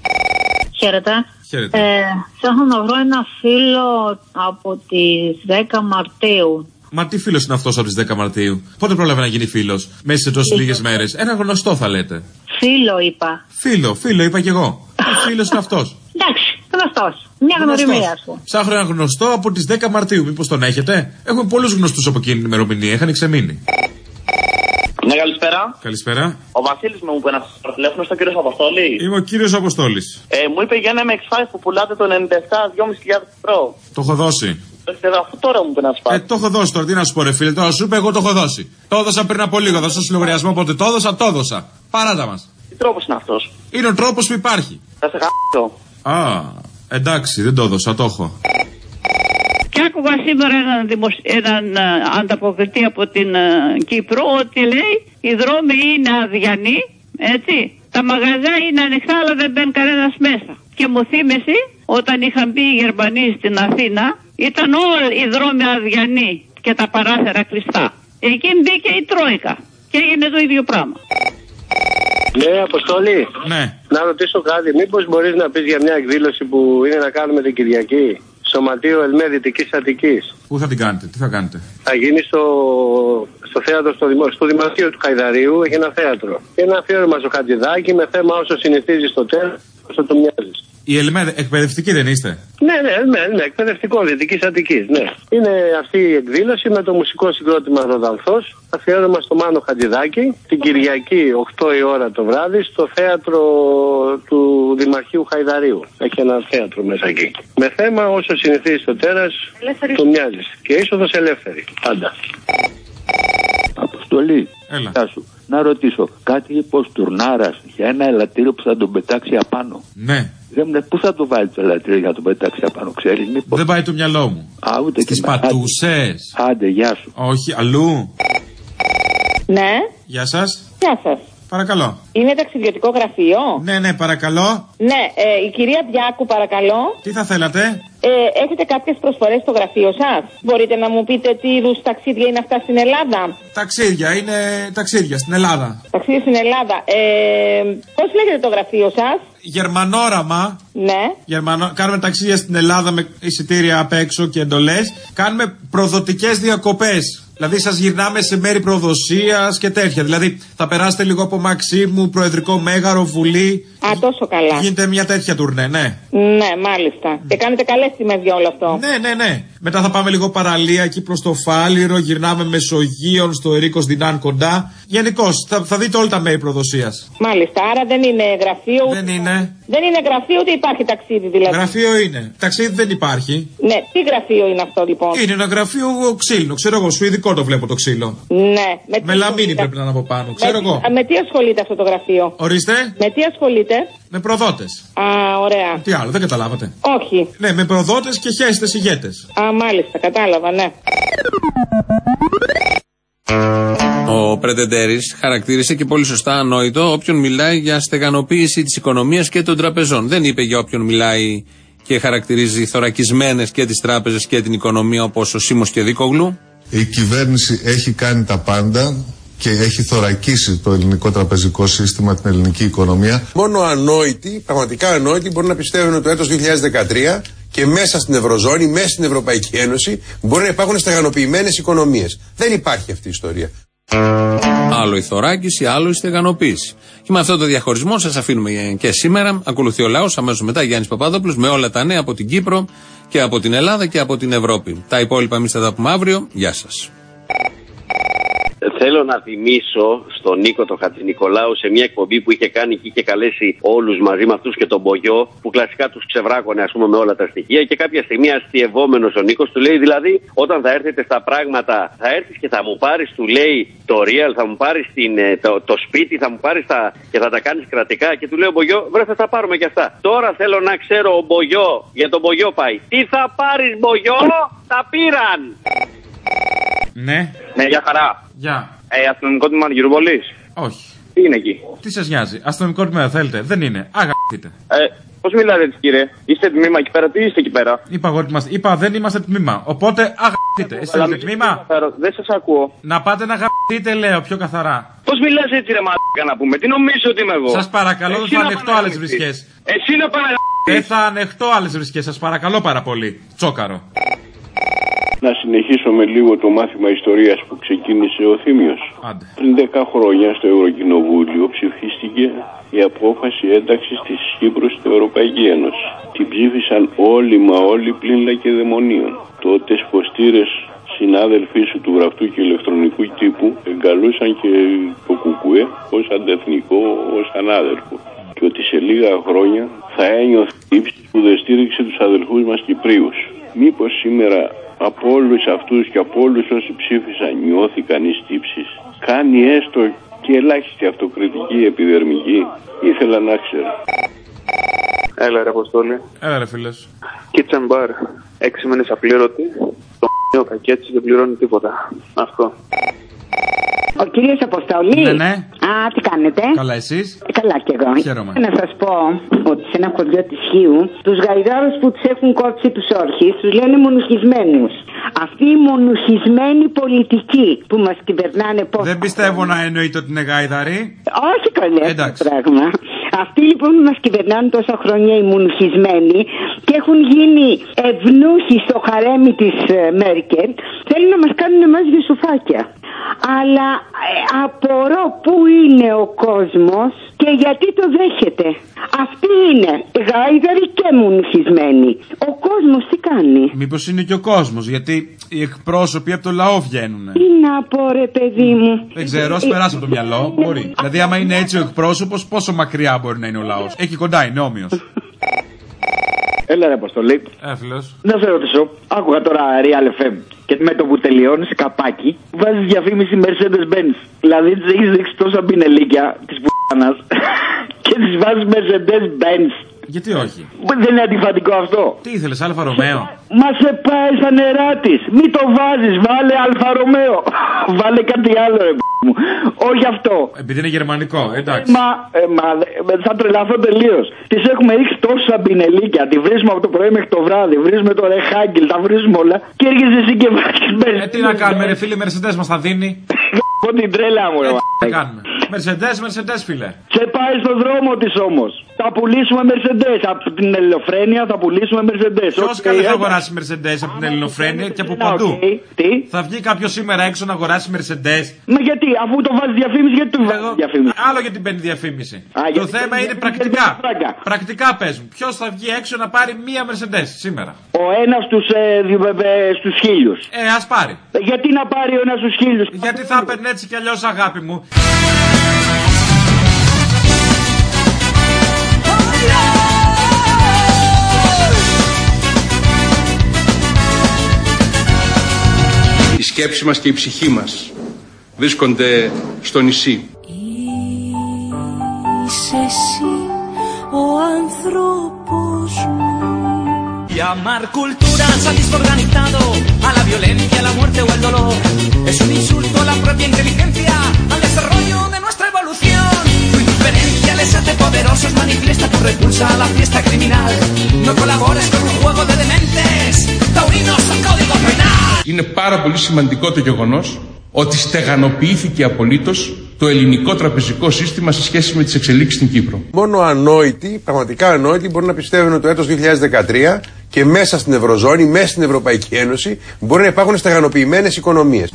Χαίρετε. Θέλω να βρω ένα φίλο από τις 10 Μαρτίου. Μα τι φίλος είναι αυτός από τις 10 Μαρτίου? Πότε πρόλαβε να γίνει φίλος? Μέσα σε τόσες λίγες μέρες. Ένα γνωστό θα λέτε. Φίλο είπα. Φίλο είπα κι εγώ. Τι φίλος είναι αυτός? Εντάξει, γνωστός. Μια γνωριμία σου. Ψάχνω ένα γνωστό από τις 10 Μαρτίου. Μήπως τον έχετε? Έχουμε πολλούς γνωστούς από εκείνη την ημερομηνία. Είχαν ξεμείνει. Ναι, καλησπέρα. Καλησπέρα. Ο Βασίλης μου είπε ένα τηλέφωνο στον κύριο Αποστόλη. Είμαι ο κύριος Αποστόλης. Μου είπε για ένα MX5 που πουλάτε το 97, 2.500 ευρώ. Το έχω δώσει. Αφού τώρα μου είπε να σπάσει. Το έχω δώσει τώρα, τι να σου πω, ρε φίλε. Τώρα σου είπε, εγώ το έχω δώσει. Το έδωσα πριν από λίγο, δώσα στο λογαριασμό, οπότε το έδωσα. Παράτα μας. Τι τρόπος είναι αυτός? Είναι ο τρόπος που υπάρχει. Θα σε γαμίσω. Α, εντάξει, δεν το έδωσα, το έχω. Και άκουγα σήμερα έναν ανταποκριτή από την Κύπρο ότι λέει οι δρόμοι είναι αδιανοί, έτσι. Τα μαγαζιά είναι ανοιχτά αλλά δεν μπαίνει κανένας μέσα. Και μου θύμισε όταν είχαν μπει οι Γερμανοί στην Αθήνα, ήταν όλοι οι δρόμοι αδιανοί και τα παράθυρα κλειστά. Εκεί μπήκε η Τρόικα και έγινε το ίδιο πράγμα. Ναι, Αποστόλη. Ναι. Να ρωτήσω κάτι. Μήπως μπορείς να πεις για μια εκδήλωση που είναι να κάνουμε την Κυριακή? Σωματείο ΕΛΜΕ Δυτικής Αττικής. Πού θα την κάνετε, τι θα κάνετε? Θα γίνει στο θέατρο, στο Δημαρχείο του Χαϊδαρίου. Έχει ένα θέατρο. Και ένα αφιέρωμα στο Χατζηδάκι με θέμα όσο συνηθίζει στο τέλος, όσο το μοιάζει. Η ΕΛΜΕ εκπαιδευτική δεν είστε? Ναι, εκπαιδευτικό Δυτικής Αττικής, ναι. Είναι αυτή η εκδήλωση με το μουσικό συγκρότημα Ροδανθός, αφιέρωμα στο Μάνο Χατζηδάκη, την Κυριακή 8 η ώρα το βράδυ στο θέατρο του Δημαρχείου Χαϊδαρίου. Έχει ένα θέατρο μέσα εκεί. Με θέμα όσο συνηθίζει στο τέρας, το μοιάζει. Και είσοδος ελεύθερη, πάντα. Αποστολή, έλα. Σου. Να ρωτήσω, κάτι είπε ο Στουρνάρας για ένα ελαττήριο που θα τον πετάξει απάνω. Ναι. Πού θα το βάλει το ελαττήριο για να τον πετάξει απάνω, ξέρεις μήπως? Δεν πάει το μυαλό μου. Ούτε στις πατούσες. Άντε, γεια σου. Όχι, αλλού. Ναι. Γεια σας. Γεια σας. Παρακαλώ. Είναι ταξιδιωτικό γραφείο. Ναι, παρακαλώ. Ναι, η κυρία Μπιάκου, παρακαλώ. Τι θα θέλατε? Έχετε κάποιες προσφορές στο γραφείο σας? Μπορείτε να μου πείτε τι είδους ταξίδια είναι αυτά στην Ελλάδα? Ταξίδια, είναι ταξίδια στην Ελλάδα. Ταξίδια στην Ελλάδα. Πώς λέγεται το γραφείο σας? Γερμανόραμα. Ναι. Κάνουμε ταξίδια στην Ελλάδα με εισιτήρια απ' έξω και εντολές. Κάνουμε προδοτικές διακοπές. Δηλαδή σας γυρνάμε σε μέρη προδοσίας και τέτοια. Δηλαδή θα περάσετε λίγο από Μαξίμου, Προεδρικό Μέγαρο, Βουλή. Α, τόσο καλά. Γίνεται μια τέτοια τουρνέ, ναι. Ναι, μάλιστα. Και κάνετε καλές τιμές για όλο αυτό. Ναι. Μετά θα πάμε λίγο παραλία εκεί προς το Φάληρο, γυρνάμε Μεσογείων, στο Ερίκος Δινάν κοντά. Γενικώς θα δείτε όλα τα μέρη προδοσίας. Μάλιστα, άρα δεν είναι γραφείο. Δεν είναι. Δεν είναι γραφείο, ούτε υπάρχει ταξίδι δηλαδή. Γραφείο είναι. Ταξίδι δεν υπάρχει. Ναι, τι γραφείο είναι αυτό λοιπόν? Είναι ένα γραφείο ξύλινο, ξέρω εγώ, σουηδικό το βλέπω το ξύλο. Ναι, με λαμίνι πρέπει να είναι από πάνω, ξέρω εγώ. Με τι ασχολείται αυτό το γραφείο? Ορίστε. Με τι ασχολείται? Με προδότες. Α, ωραία. Τι άλλο, δεν καταλάβατε? Όχι. Ναι, με προδότες και χέστες ηγέτες. Α, μάλιστα, κατάλαβα, ναι. Ο Πρετεντέρης χαρακτήρισε και πολύ σωστά ανόητο όποιον μιλάει για στεγανοποίηση της οικονομίας και των τραπεζών. Δεν είπε για όποιον μιλάει και χαρακτηρίζει θωρακισμένες και τις τράπεζες και την οικονομία όπως ο Σίμος και Δίκογλου. Η κυβέρνηση έχει κάνει τα πάντα και έχει θωρακίσει το ελληνικό τραπεζικό σύστημα, την ελληνική οικονομία. Μόνο ανόητοι, πραγματικά ανόητοι, μπορούν να πιστεύουν ότι το έτος 2013 και μέσα στην Ευρωζώνη, μέσα στην Ευρωπαϊκή Ένωση, μπορεί να υπάρχουν στεγανοποιημένες οικονομίες. Δεν υπάρχει αυτή η ιστορία. Άλλο η θωράκιση, άλλο η στεγανοποίηση. Και με αυτό το διαχωρισμό σας αφήνουμε και σήμερα. Ακολουθεί ο λαός, αμέσως μετά Γιάννης Παπαδόπουλος με όλα τα νέα από την Κύπρο και από την Ελλάδα και από την Ευρώπη. Τα υπόλοιπα εμείς θα τα πούμε αύριο. Γεια σας. Θέλω να θυμίσω στον Νίκο τον Χατζηνικολάου σε μια εκπομπή που είχε κάνει και είχε καλέσει όλους μαζί με αυτούς και τον Μπογιό, που κλασικά τους ξεβράκωνε ας πούμε με όλα τα στοιχεία, και κάποια στιγμή αστειευόμενος ο Νίκος του λέει, δηλαδή όταν θα έρθετε στα πράγματα θα έρθεις και θα μου πάρεις, του λέει, το real, θα μου πάρεις το σπίτι, θα μου πάρεις και θα τα κάνεις κρατικά, και του λέει ο Μπογιό, βρε θα τα πάρουμε κι αυτά. Τώρα θέλω να ξέρω ο Μπογιό, για τον Μπογιό πάει, τι θα πάρεις Μπογιό, τα πήραν. Ναι. Ναι, για χαρά. Γεια. Αστυνομικό τμήμα Γυροβολής. Όχι. Τι είναι εκεί? Τι σας νοιάζει? Αστυνομικό τμήμα θέλετε? Δεν είναι. Αγαθείτε. Πώς μιλάτε έτσι κύριε? Είστε τμήμα εκεί πέρα, τι είστε εκεί πέρα? Είπα δεν είμαστε τμήμα. Οπότε αγαθείτε. Είστε τμήμα. Δεν σας ακούω. Να πάτε να αγαθείτε, λέω πιο καθαρά. Πώς μιλάς έτσι ρε μαλάκα να πούμε, τι νομίζω ότι είμαι εγώ. Σας παρακαλώ, δεν θα ανεχτώ άλλες βρισκές. Εσύ να παναγωγείς. Δεν θα ανεχτώ άλλες βρισκές, σας παρακαλώ πάρα πολύ. Τσόκαρο. Να συνεχίσω με λίγο το μάθημα ιστορίας που ξεκίνησε ο Θήμιος. Άντε. Πριν 10 χρόνια στο Ευρωκοινοβούλιο ψηφίστηκε η απόφαση ένταξης της Κύπρου στην Ευρωπαϊκή Ένωση. Την ψήφισαν όλοι μα όλοι πλην Λακεδαιμονίων. Τότε σποστήρες συνάδελφοί σου του γραφτού και ηλεκτρονικού τύπου εγκαλούσαν και το Κουκουέ ως αντεθνικό, ως ανάδελφο. Και ότι σε λίγα χρόνια θα ένιωθε ύψη που δεν στήριξε τους αδελφούς μας Κυπρίους. Μήπως σήμερα από όλους αυτούς και από όλους όσοι ψήφισαν νιώθει κανείς τύψεις? Κάνει έστω και ελάχιστη αυτοκριτική επιδερμική? Ήθελα να ξέρω. Έλα ρε Αποστόλη. Έλα ρε φίλες. Kitchen bar. 6 μήνες απλήρωτη. Το κακέτσι δεν πληρώνει τίποτα. Αυτό. Ο κύριος Αποστόλη. Ναι, ναι. Α, τι κάνετε? Καλά, εσείς? Καλά κι εγώ. Χαίρομαι. Να σας πω ότι σε ένα χωριό της Χίου, τους γαϊδάρους που τους έχουν κόψει τους όρχες, τους λένε μονουχισμένους. Αυτή η μονουχισμένη πολιτική που μας κυβερνάνε πώς... Δεν πιστεύω να εννοείται ότι είναι γάιδαροι. Όχι καλέ πράγμα. Αυτοί λοιπόν που μας κυβερνάνε τόσα χρόνια οι μονουχισμένοι και έχουν γίνει ευνούχοι στο χαρέμι της Μέρκελ, θέλουν να μας κάνουν εμάς γιουσουφάκια. Αλλά απορώ πού είναι ο κόσμος και γιατί το δέχεται. Αυτοί είναι γάιδαροι και μονουχισμένοι. Ο κόσμος τι κάνει? Μήπως είναι και ο κόσμος, γιατί οι εκπρόσωποι από το λαό βγαίνουν. Τι να πω ρε παιδί μου. Δεν ξέρω, ας περάσει από το μυαλό. Μπορεί. Δηλαδή άμα είναι έτσι ο εκπρόσωπος, πόσο μακριά μπορεί να είναι ο λαός? Εκεί κοντά είναι, όμοιος. Έλα ρε Αποστολή. Έφυλος. Να σε ρωτήσω, άκουγα τώρα Real FM και με το που τελειώνει καπάκι βάζεις διαφήμιση Mercedes-Benz. Δηλαδή τις έχεις δείξει τόσα πινελίκια της π***ανας και τις βάζεις Mercedes-Benz. Γιατί όχι? Δεν είναι αντιφατικό αυτό? Τι ήθελες, Αλφα Ρωμαίο? Μα σε πάει στα νερά της. Μη το βάζεις, βάλε Αλφα Ρωμαίο. Βάλε κάτι άλλο ρε μου. Όχι αυτό. Επειδή είναι γερμανικό, εντάξει. Θα τρελαθώ τελείως. Τις έχουμε ρίξει τόσα πινελίκια. Τη βρίσκουμε από το πρωί μέχρι το βράδυ. Βρίσκουμε το Ρεχάγκελ, τα βρίσκουμε όλα. Και έρχεσαι εσύ και βάζεις Mercedes. Τι να κάνουμε ρε φίλε, Mercedes μας θα δίνει. Από την τρέλα μου ρε. Τι κάνουμε? Mercedes φίλε. Σε πάει στον δρόμο της όμως. Θα πουλήσουμε Mercedes. Από την ελληνοφρένεια θα πουλήσουμε Mercedes. Ποιος καλή θα αγοράσει Mercedes από την ελληνοφρένεια και από παντού? Τι? Θα βγει κάποιο σήμερα έξω να αγοράσει Mercedes? Μα γιατί, αφού το βάζει διαφήμιση, γιατί το βάζει διαφήμιση? Άλλο γιατί μπαίνει διαφήμιση. Το θέμα είναι πρακτικά. Πρακτικά παίζουν. Ποιος θα βγει έξω να πάρει μία Mercedes σήμερα? Ο ένας στους 1000. Ας πάρει. Γιατί να πάρει ο ένας στους 1000? Γιατί θα έπαιρνε έτσι κι αλλιώς, αγάπη μου. Η σκέψη μας και η ψυχή μας βρίσκονται στο νησί. Είσαι εσύ ο άνθρωπος μου. Llamar cultura al desorganizado, a la violencia, a la muerte o al dolor, es un insulto a la propia inteligencia, al desarrollo de nuestra evolución. Tu indiferencia les hace poderosos, manifiesta tu repulsa a la fiesta criminal. No colabores con un juego de dementes, taurinos al código penal. Είναι πάρα πολύ σημαντικό το γεγονός ότι στεγανοποιήθηκε απολύτως το ελληνικό τραπεζικό σύστημα σε σχέση με τις εξελίξεις στην Κύπρο. Μόνο ανόητοι, πραγματικά ανόητοι, μπορούν να πιστεύουν ότι το έτος 2013 και μέσα στην Ευρωζώνη, μέσα στην Ευρωπαϊκή Ένωση, μπορεί να υπάρχουν στεγανοποιημένες οικονομίες.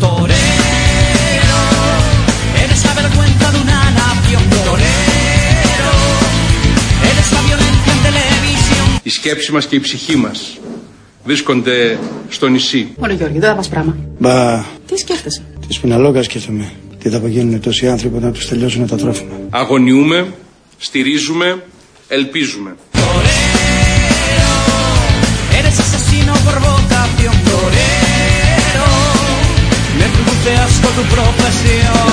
Η σκέψη μας και η ψυχή μας βρίσκονται στο νησί. Μόνο Γιώργη, δεν θα πας πράγμα. Μπα. Τι σκέφτεσαι? Τη Σπιναλόγκα σκέφτομαι. Τι θα απογίνουν τόσοι άνθρωποι όταν τους τελειώσουν τα τρόφιμα. Αγωνιούμε, στηρίζουμε, ελπίζουμε. Me buceas con tu profesión.